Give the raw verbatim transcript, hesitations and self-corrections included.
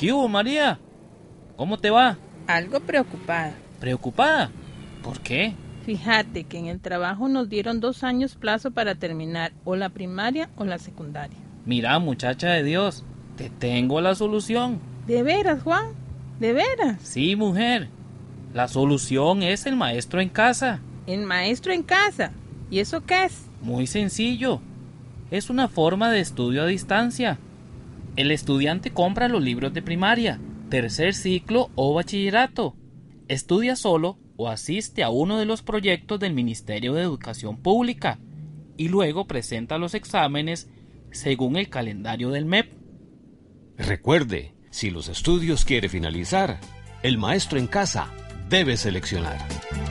¿Qué hubo, María? ¿Cómo te va? Algo preocupada. ¿Preocupada? ¿Por qué? Fíjate que en el trabajo nos dieron dos años plazo para terminar o la primaria o la secundaria. Mira, muchacha de Dios, te tengo la solución. ¿De veras, Juan? ¿De veras? Sí, mujer. La solución es el maestro en casa. ¿El maestro en casa? ¿Y eso qué es? Muy sencillo. Es una forma de estudio a distancia. El estudiante compra los libros de primaria, tercer ciclo o bachillerato. Estudia solo o asiste a uno de los proyectos del Ministerio de Educación Pública y luego presenta los exámenes según el calendario del M E P. Recuerde, si los estudios quiere finalizar, el maestro en casa debe seleccionar.